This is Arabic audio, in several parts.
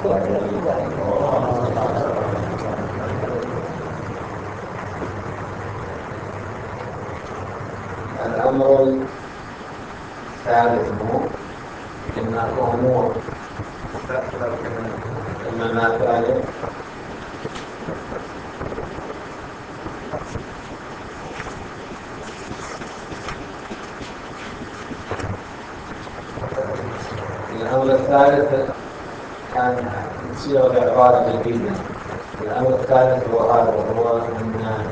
الأمر الثالث إن الأمور إنما ثالث الأمر الثالث كان صيغة عبارة جديدة. الأمر الثالث هو هذا، وهو أن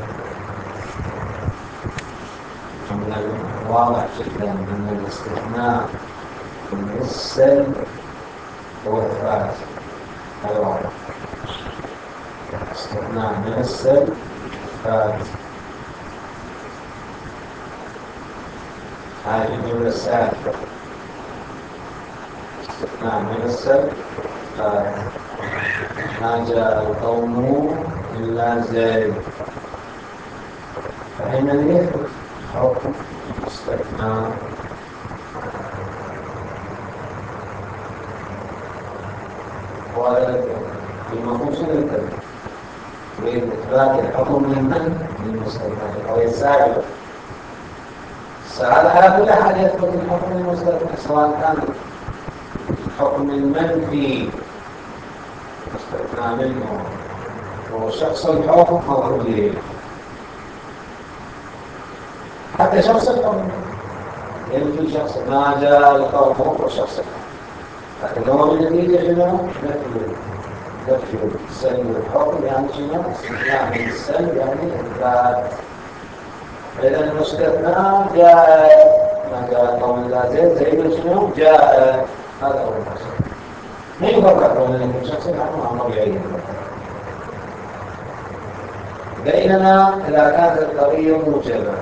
من الواضح جدا أن الاستثناء من السلب هو إثبات. هذا واضح. الاستثناء من السلب إثبات. هذه الجملة السابقة استثناء من السلب إثبات. ما جاء القوم إلا زيد، فحين يثبت حكم استثناء والمفهوم شنو الكلمة؟ يريد إثبات الحكم من المستثنى أو السابق. على كل حال يثبت الحكم المستثنى، سواء كان الحكم المنفي مستثنى منه هو شخص الحكم أو كلية. حتى شخص الحكم ينفي شخص، ما جاء القوم وشخص الحكم، لكن هو بالنتيجة شنو؟ نفي السلب والحكم، يعني شنو؟ استثناء من السلب يعني إثبات. إذا المستثنى جاء، ما جاء القوم إلا زيد، زيد شنو؟ جاء. هذا هو المقصود. ما يفرق بين أن يكون شخص الحكم أو طبيعي. بينما إذا كانت القضية موجبة،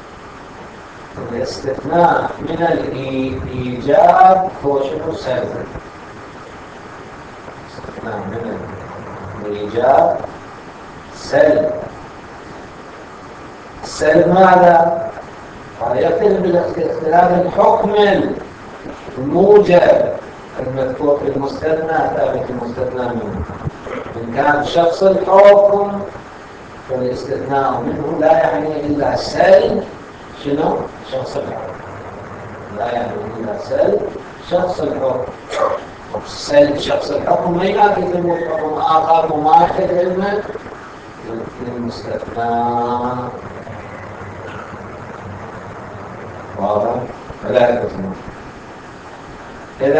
الاستثناء من الإيجاب هو شنو؟ سلب. استثناء من الإيجاب سلب. السلب ماذا؟ قال يختلف باختلاف الحكم الموجب المذكور في المستثنى ثابت المستثنى منه. إن كان شخص الحكم فالاستثناء منه لا يعني إلا سلب شنو؟ شخص الحكم. لا يعني إلا سلب شخص الحكم. سلب شخص الحكم ما يأتي ثبوت حكم آخر مماثل للمستثنى. واضح؟ فلا يكون. إذا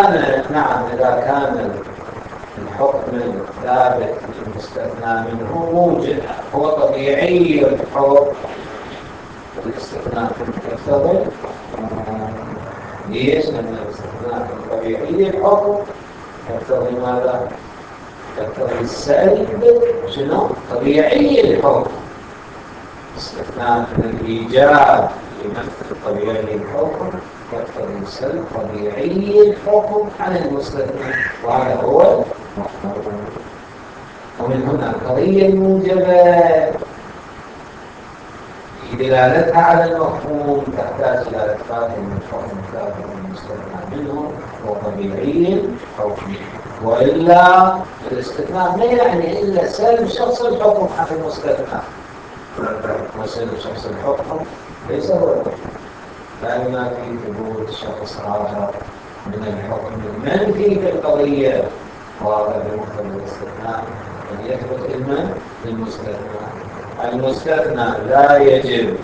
كان الحكم الثابت المستثنى منه موجب هو طبيعي الحكم، الاستثناء يقتضي ليش؟ لأن الاستثناء طبيعي الحكم يقتضي ماذا؟ يقتضي السلب شنو؟ طبيعي الحكم. استثناء من الإيجاب يمثل طبيعي الحكم يقتضي السلب طبيعي الحكم عن المستثنى، وهذا هو المفهوم. ومن هنا القضية الموجبة في دلالتها على المفهوم تحتاج إلى إثبات من الحكم الثابت المستثنى منه وطبيعي الحكم، وإلا الاستثناء لا يعني إلا سلب شخص الحكم عن المستثنى، وسلب شخص الحكم ليس هو الحكم، لا ينافي ثبوت شخص آخر من الحكم المنفي في القضية، وهذا بمقتضى الاستثناء أن يثبت علما للمستثنى. المستثنى لا يجب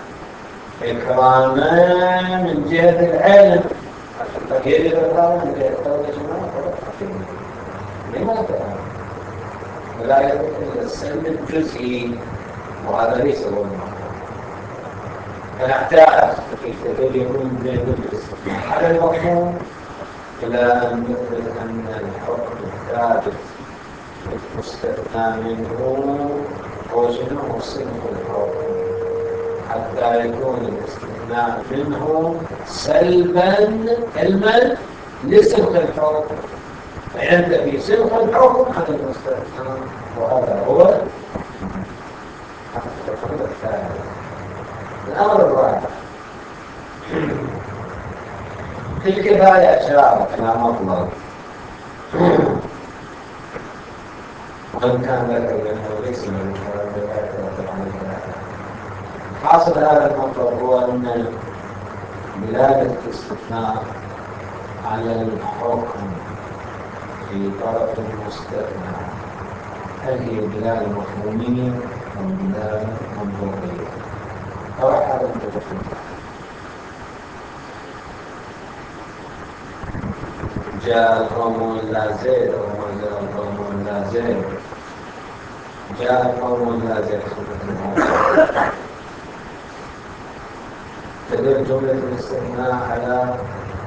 إكراما من جهة العلم، قد يجب إكراما من جهة التوجه. لماذا؟ ولا يجب إلا السلب الجزئي، وهذا ليس هو المعنى. فنحتاج كيف يكون بين الاستثناء على المفهوم إلى أن نثبت أن الحكم الثابت المستثنى منه هو شنو؟ هو صنف الحكم، حتى يكون الاستثناء منه سلبا علما لصنف الحكم، فينتفي صنف الحكم عن المستثنى، وهذا هو الثالث. الأمر الرابع في الكفاية أشياء كما مطلب. وإن كان ذلك لأنه ليس من الكلام لا يترتب على الكلام. حاصل هذا المطلب هو أن دلالة الاستثناء على الحكم في طرف المستثنى هل هي دلالة مفهومية أو دلالة منطوقية؟ أو هذا المتفق. جاء القوم لا زيد أو جاء القوم لا زيد. جاء القوم لا زيد تدل جملة الاستثناء على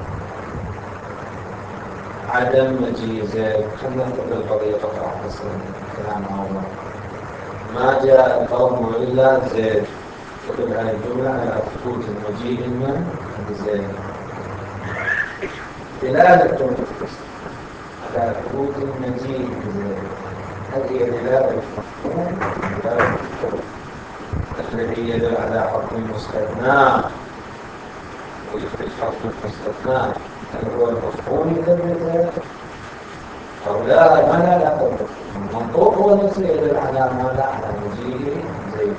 عدم مجيء زيد. خلينا نقول القضية تقع بس الكلام أول. ما جاء القوم إلا زيد. تدل هذه الجملة على ثبوت المجيء من زيد. دلالة جملة على ثبوت المجيء من زيد هذه دلالة الذي يدل على حكم المستثنى. الحكم المستثنى هل هو المفهوم للمثال أو لا؟ ما لا تفهم. المنطوق هو الذي يدل على ماذا؟ على مجيء زيد.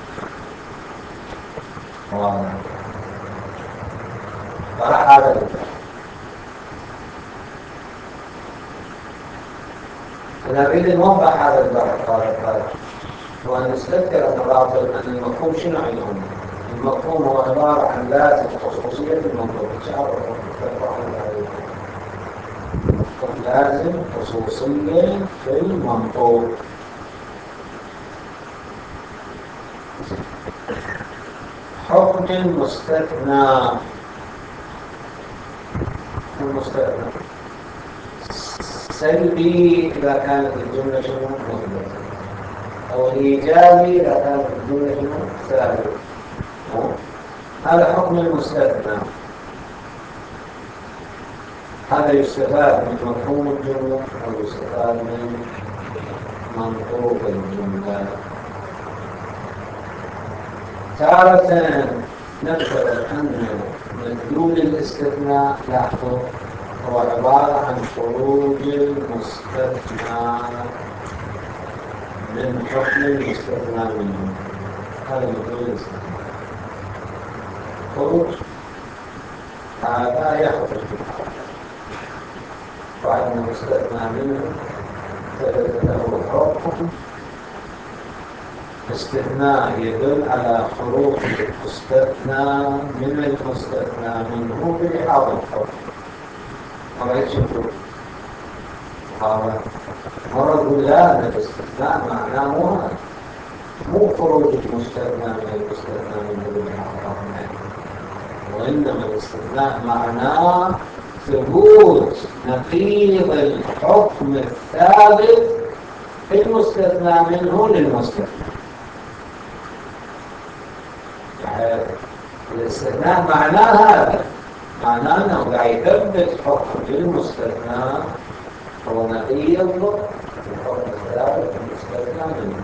طرح هذا نريد نوضح هذا الفرق وأن نستذكر مرات أن المفهوم شنو عندهم؟ المفهوم هو عبارة عن لازم خصوصية في المنطوق. لازم خصوصية في المنطوق. حكم المستثنى سلبي إذا كانت الجملة شنو مثبتة أو إيجابي إذا كانت الجملة شنو ثابتة. هذا حكم المستثنى. هذا يستفاد من مفهوم الجملة أو يستفاد من منطوق الجملة. تارة نفترض أن مدلول الاستثناء لاحظوا هو عبارة عن خروج المستثنى من حكم المستثنى منه. هذا مدلول الاستثناء. خروج هذا يخرج بعد المستثنى منه ثبت له حكم. استثناء يدل على خروج المستثنى من المستثنى منه بإحاطة الحكم. هذا شوفوا هذا مرة يقول لا الاستثناء معناه مو خروج المستثنى من المستثنى منه بإحاطة الحكم، وإنما الاستثناء معناه ثبوت نقيض الحكم الثابت في المستثنى منه للمستثنى. الاستثناء معناه هذا، معناه أنه لا يثبت حكم في المستثنى هو نقيض الحكم الثابت في المستثنى منه.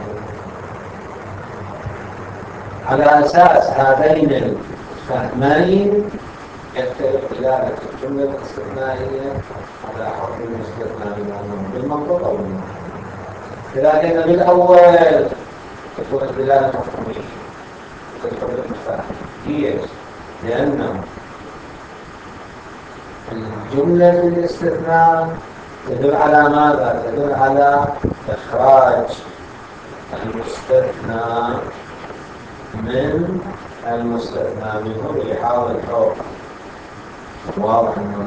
على أساس هذين الفهمين يختلف دلالة الجملة الاستثنائية على حكم المستثنى منه بالمنطق أو بالمنطق. إذا كان بالأول تكون الدلالة مفهومية تكون المفاهيم لأنه الجملة الاستثناء تدل على ماذا؟ تدل على إخراج المستثنى من المستثنى منه بإحاطة الحكم. واضح أنه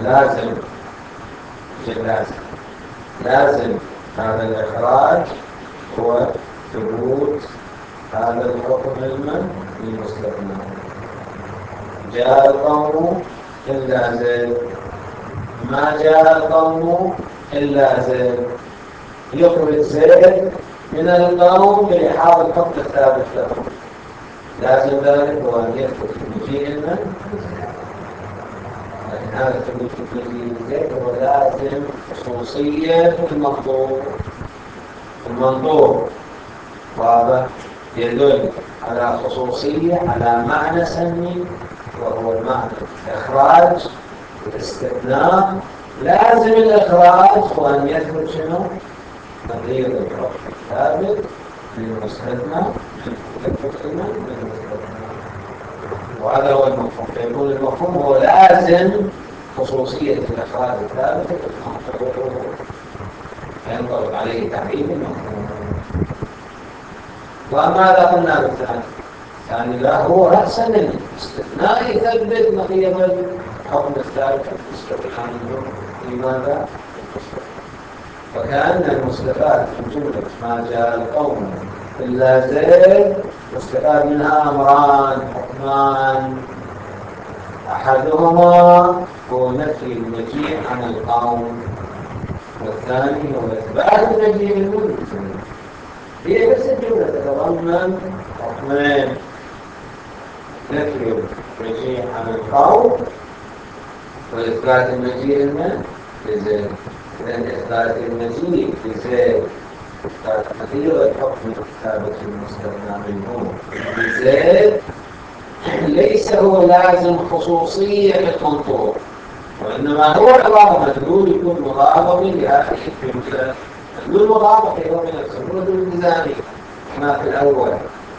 لازم هذا الإخراج هو ثبوت هذا الحكم المستثنى. جاء القوم إلا زيد. ما جاء القوم إلا زيد. يخرج زيد من القوم بإحاطة الحكم الثابت له. لازم ذلك هو أن يثبت مجيء من لكن هذا الثبوت في مجيء زيد هو لازم خصوصية في المنطوق. وهذا يدل على خصوصية على معنى سمي وهو المعنى إخراج الاستثناء. لازم الإخراج هو أن يثبت شنو؟ نظير الحكم الثابت للمستثنى للمستثنى. وهذا هو المفهوم، فيكون المفهوم هو لازم خصوصية الأفراد الثابتة فينطبق عليه تعريف المفهوم. وماذا قلنا بالثاني؟ الثاني لا هو رأسا الاستثناء يثبت نظير الحكم الثابت المستثنى منه. لماذا؟ وكأن المستفاد في جملة ما جاء القوم إلا زيد مستفاد منها أمران حكمان، أحدهما هو نفي المجيء عن القوم، والثاني هو إثبات المجيء المنزل. هي بس الجملة تتضمن حكمين: نفي المجيء عن القوم وإثبات المجيء لزيد. لأن إثبات المجيء لزيد تغيير الحكم الثابت المستثنى منه لزيد ليس هو لازم خصوصية المنطوق، وإنما هو عبارة مدلول يكون مضافا لهذه الجملة. مدلول مضافا هو من نفسه مدلول التزامي كما في الأول.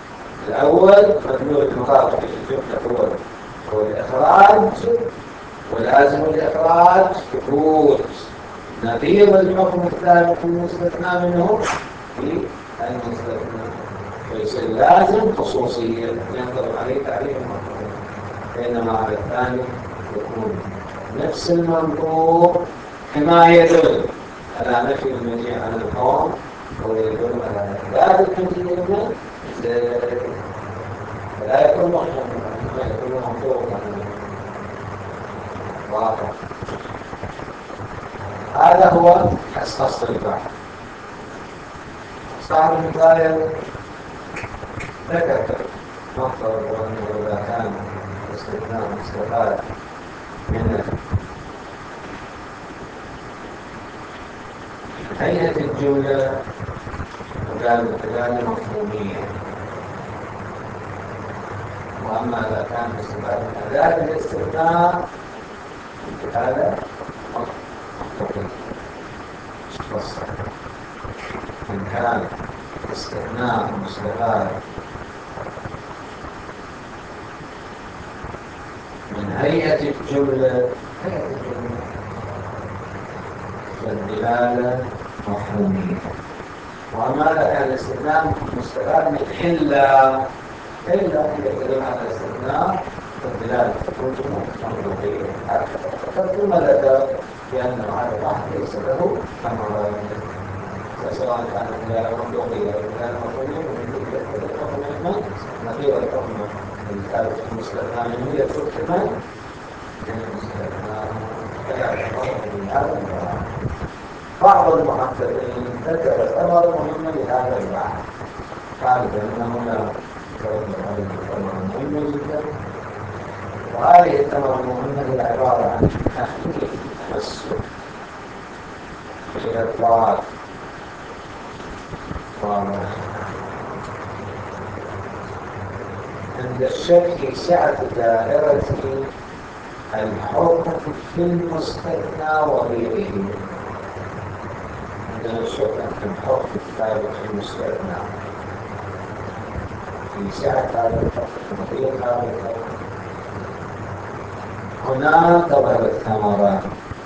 مدلول المضافا في الجملة هو الإخراج، ولازم الإخراج ثبوت نظير الحكم الثابت المستثنى منه في المستثنى، فيصير لازم خصوصية ينطبق عليه تعريف المفهوم. بينما على الثاني يكون نفس المنطوق كما يدل على نفي المجيء عن القوم ويدل على إثبات المجيء منه، فلا يكون مفهوم، يكون منطوقا واقع. هذا هو أساس البحث. صاحب المثال ذكر نقطة أنه إذا كان استثناء مستفاد من هيئة الجملة وقال مفهومية، وأما إذا كان مستفاد من أداة الاستثناء هذا إن كان استثناء مستفاد من هيئة الجملة فالدلالة مفهومية. وأما إذا كان الاستثناء مستفاد من إلا يدل على الاستثناء فالدلالة تكون منطقية. ثم ذكر بأن هذا الواحد ليس له ثمرة، سواء كانت دلالة منطقية أو دلالة مفهومية، نظير الحكم الثابت المستثنى منه يدخل كمان بعض المحققين ذكر ثمرة مهمة لهذا البحث، قال بأنه لا ثمرة مهمة جدا، وهذه الثمرة المهمة هي عبارة عن تحقيق التمسك بإطلاق واضح عند الشك في سعة دائرة الحكم في المستثنى وغيره. عندنا الشك في الحكم الثابت في المستثنى في سعة هذا الحكم وغير هذا الحكم، هنا تظهر الثمرة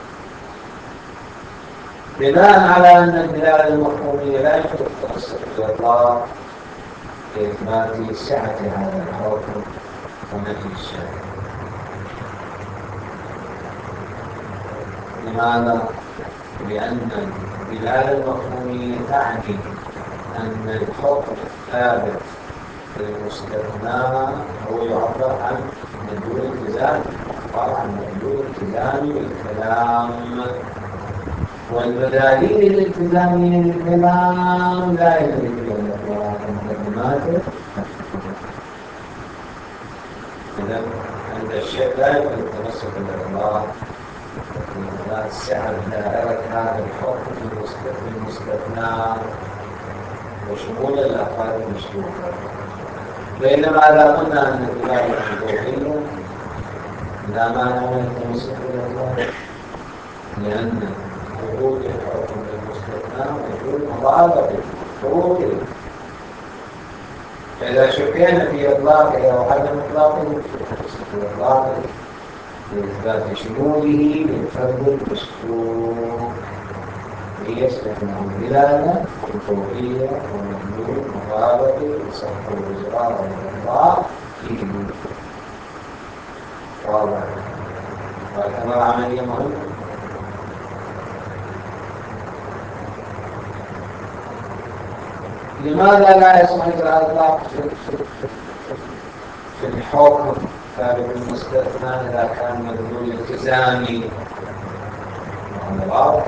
بناء على أن الدلالة المفهومية لا يمكن التمسك بالإطلاق لإثبات سعة هذا الحكم ونفي الشك. لماذا؟ لأن الدلالة المفهومية تعني أن الحكم الثابت للمستثنى هو يعبر عن مدلول التزامي، عن مدلول التزامي للكلام، والمداليل الالتزامية للكلام لا يدرك بها الإطلاق مقدماته. إذا عند الشيء لا يمكن التمسك بالإطلاق لإثبات سعة دائرة هذا الحكم في المستثنى وشمول الأفراد المشروطة. بينما إذا قلنا أن الدلالة منطوقية لا مانع من التمسك بالإطلاق، لأن وجود الحكم الاستثناء وجود مطالبة شروط. فإذا شكينا في إطلاقه أو عدم إطلاقه في إطلاقه لإثبات شموله للفرد المشكوك ليستثنى الدلالة الفوقية ومدلول مطالبة صح الإجراء والإطلاق فيه. واضح. وكما عملية مهمة. لماذا لا يصح إجراء الإطلاق في الحكم ثابت المستثنى إذا كان مدلول التزامي؟ هذا واضح.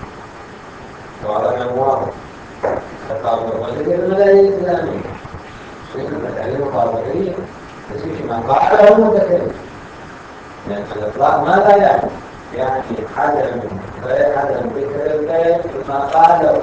وهذا واضح. خطاب الرجل المدلول التزامي شيء المدلول القابلية تسير ما قاله المتكلم. يعني في الإطلاق ماذا يعني؟ يعني عدم ذكر البيت ما قاله.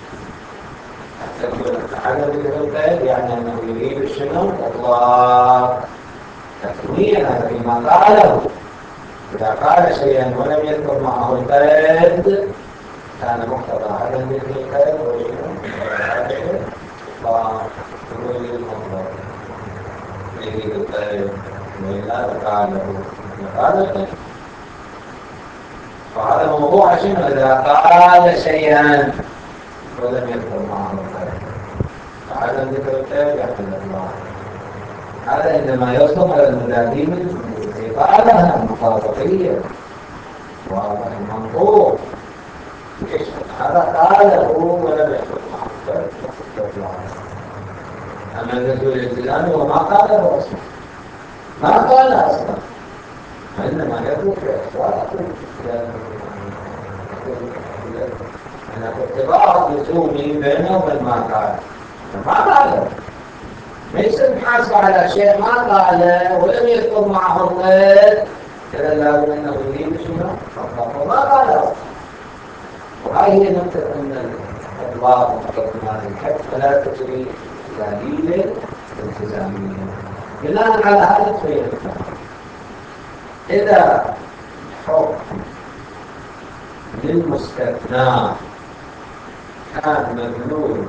عدم ذكر البيت يعني أنه يريد شنو؟ إطلاق تكوين هذا فيما قاله. إذا قال شيئا ولم يذكر معه القيد كان مقتضى عدم ذكر القيد وشنو؟ فيريد المطلق يريد القيد وإلا قال القيد. فهذا موضوع شنو؟ إذا قال شيئا ولم يذكر معه القيد فعدم ذكر القيد يحمل الله. هذا إنما يصدق على الملازمين قالها مخاطبية واضح المنظور. هذا قاله ولم يكن معه. أما الرسول الإسلامي وما قاله أصلا ما قال أصلا وإنما يقول في أسواق أنا ارتباط لزومي بينه وبين ما قال ما قاله. ليس الحاسب على شيء ما قاله ولم يذكر معه الغير كذا لازم أنه يريد شنو؟ وما قاله. وهذه هي نقطة أن الإطلاق مقدم هذا الحد فلا تجري دليل التزامية. بناء على هذا الخير إذا حكم للمستثنى كان مبنول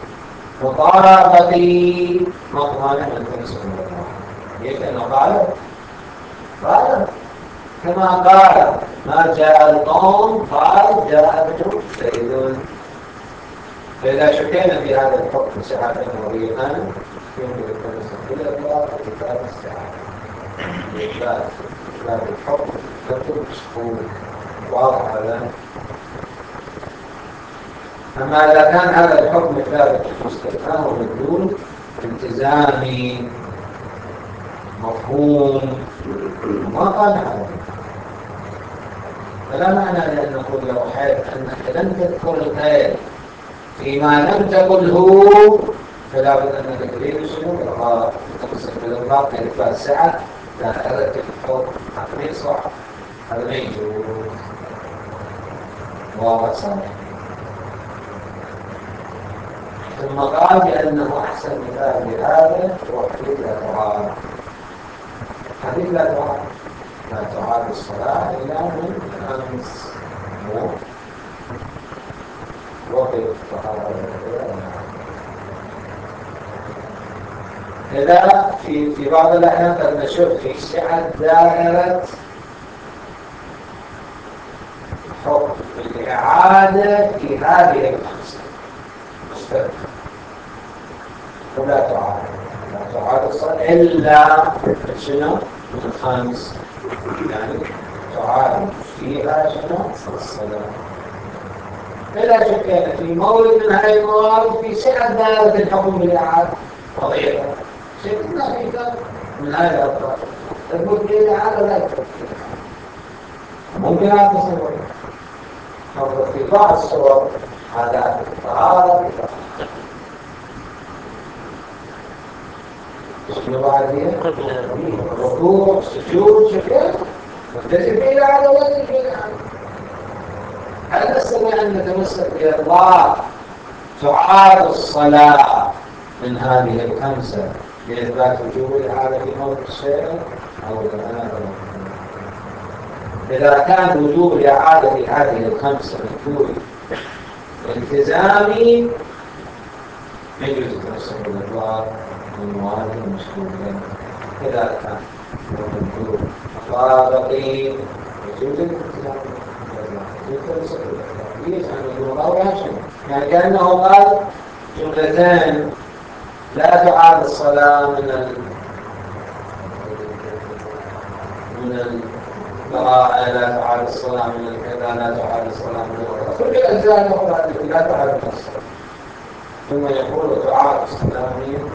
مطابقي مطمئن من تنسب الله ليش أنه قال كما قال ما جاء القوم قال جاء ابن زيد. فإذا شكينا في هذا الحكم سعة مريقا يمكن التنسب بالإطلاق وكتاب السعة لإثبات الحكم تكون مشهور واضح هذا. أما إذا كان هذا الحكم ثابت مستثنى ومدلول التزامي مفهوم ما قال هذا فلا معنى لأن نقول له حيث أنك لم تذكر القيد فيما لم تقله فلا بد أنك تريد شنو؟ تقصد بالإطلاق لإثبات السعة لا أردت الحكم عقلي صح هذا ما يجوز. واضح صحيح. ثم قال بأنه أحسن مثال لهذا هو حديث لا تعارض. حديث لا تعارض الصلاة إلا من أمس وقت إذا في بعض الأحيان قد نشوف في سعة دائرة حكم الإعادة في هذه الخمسة ولا تعارض الصلاة إلا شنو؟ الخامس يعني تعارض فيها شنو؟ الصلاة. فلا شك في مورد من هذه الموارد في سعة دائرة الحكم بالإعادة وضعيفة شكلنا في من هذه الأطراف تقول بالإعادة لا تفكر ممكن أن تصور أو في بعض الصور هذا تعارض شنو بعدين؟ ركوع سجود شكل ليس في إعادة ولا في إعادة. هل نستطيع أن نتمسك بإطلاق تعارض الصلاة من هذه الخمسة لإثبات وجوب الإعادة في موضع الشيء أو لا؟ إذا كان وجوب الإعادة في هذه الخمسة مذكور التزامي يجوز التوسل بالإطلاق والمواد المشهورة إذا كان موجود طابقي يجوز الالتزام يجوز التوسل بالإطلاق يجوز أن يكون أو يعني كأنه قال جملتين لا تعاد الصلاة من القراءة، لا تعاد الصلاة من الكذا، لا تعاد الصلاة من الوضوء، كل الأجزاء الأخرى لا تعاد الصلاة. ثم يقول تعاد الصلاة من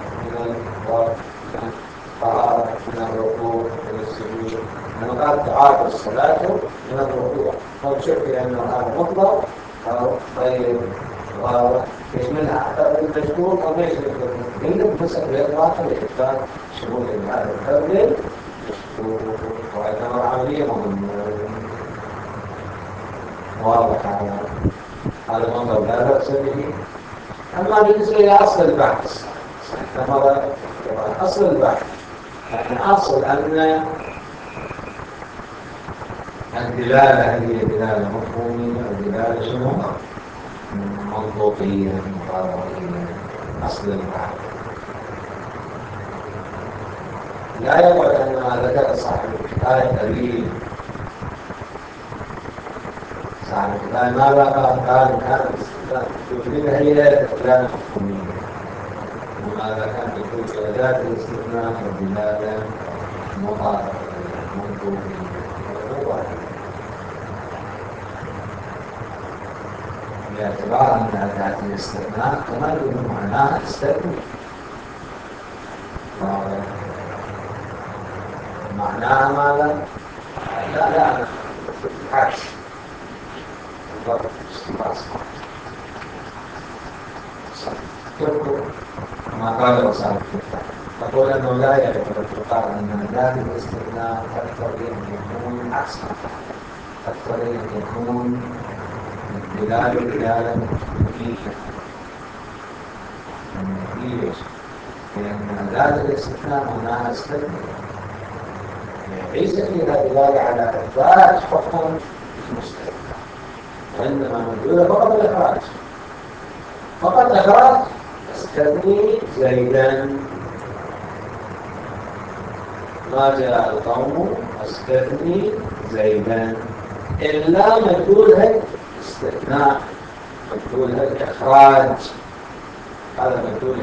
القراءة، من الركوع، من السجود. أنا قال تعاد الصلاة من الركوع، أو شك أنه هذا مطلق أو غير واضح يشملها المشهور أو ليس المشهور بسبب الإطلاق لإثبات شمول هذا الفرد ويعتبر عملية واضحة على المنظر لا بأس به. أما بالنسبة إلى أصل البحث أصل البحث يعني أصل أن الدلالة هي دلالة مفهومية ودلالة شنو؟ منطوقية مطابقية. أصل البحث لا يقعد أن ما ذكر صاحب الحكاية دليل. صاحب الحكاية ماذا قال؟ كانت تفيدها هي دلالة مفهومية، وماذا كانت تفيد أداة الاستثناء ودلالة مطابقية منطوقية. باعتبار أن أداة الاستثناء كما يكون معناها استثناء معناها ماذا؟ لا عكس بالضبط كما قال وصال تقول أنه لا يعتبر أن أداة الاستثناء تقتضي أن يكون عكس، تقتضي أن يكون دلالة مفيدة. لأن أداة الاستثناء معناها استثناء ليس فيها دلالة على إثبات حكم المستثنى، وإنما مدلولة فقط الإخراج، فقط إخراج استثني زيدا. ما جاء القوم استثني زيدا إلا مدلولها الاستثناء، مدلولها الإخراج، هذا مدلول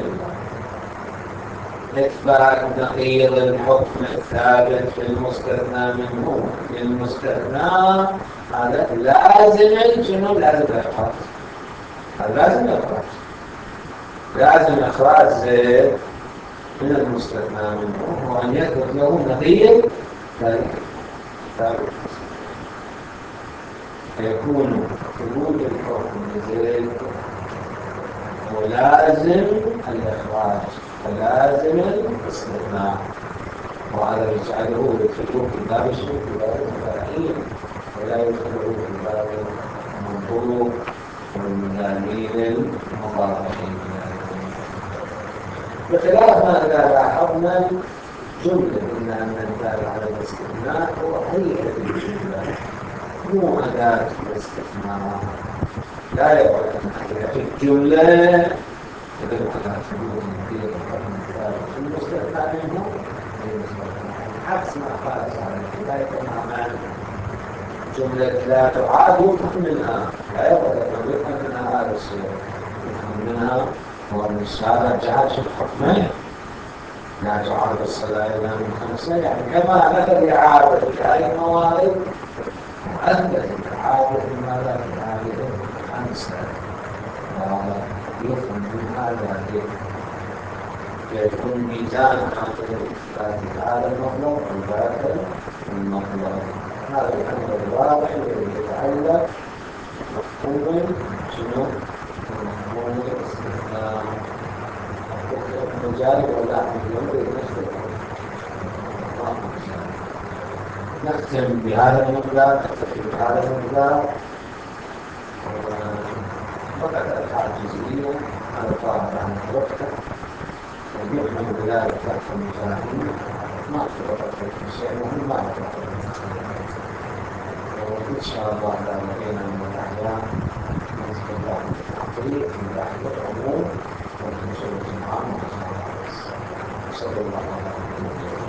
إثبات نقيض الحكم الثابت في المستثنى منه. في المستثنى هذا لازم شنو؟ لازم إخراج، هذا لازم إخراج، لازم إخراج زيد من المستثنى منه وأن يثبت له نقيض ثابت، فيكون خروج الحكم لزيد ولازم الإخراج ولازم الاستثناء، وهذا يجعله يدخله في باب الشرك وباب التأكيد، ولا يدخله في باب المنطوق والدليل المطابقين. بخلاف ما إذا لاحظنا جملة قلنا أن الدال على الاستثناء هو هيئة الجملة مو أداة الاستثناء، لا يقول أن هيئة الجملة يدل على ثبوت نتيجة الحكم الثابت في المستثنى منه عكس ما قال صاحب الحكاية تماما. جملة لا تعاد يفهم منها، لا يقول أن يفهم منها هذا الشيء، يفهم منها هو أن الشارع جعل شيء حكمين لا تعاد الصلاة إلا من خمسة، يعني كما مثل إعادة في هذه الموارد وأثبت الإعادة ماذا في هذه الخمسة، ويفهم من هذا يكون ميزان عقل الإثبات هذا المطلب وذاك المطلب. هذا الأمر الواضح الذي يتعلق بمفهوم شنو؟ بمفهوم الاستثناء. المجال ولا نختم بهذا المقدار، نكتفي بهذا المقدار، فقط أفعال جزئية على الطاعة عن الوقت يؤمن بذلك تحت المفاهيم ما أعتبر شيء مهم، ما أعتبر وإن شاء الله لا بقينا من الأحيان نسبة الله التحقيق من ناحية العموم والخصوص العام والخاص. صلى الله عليه وسلم.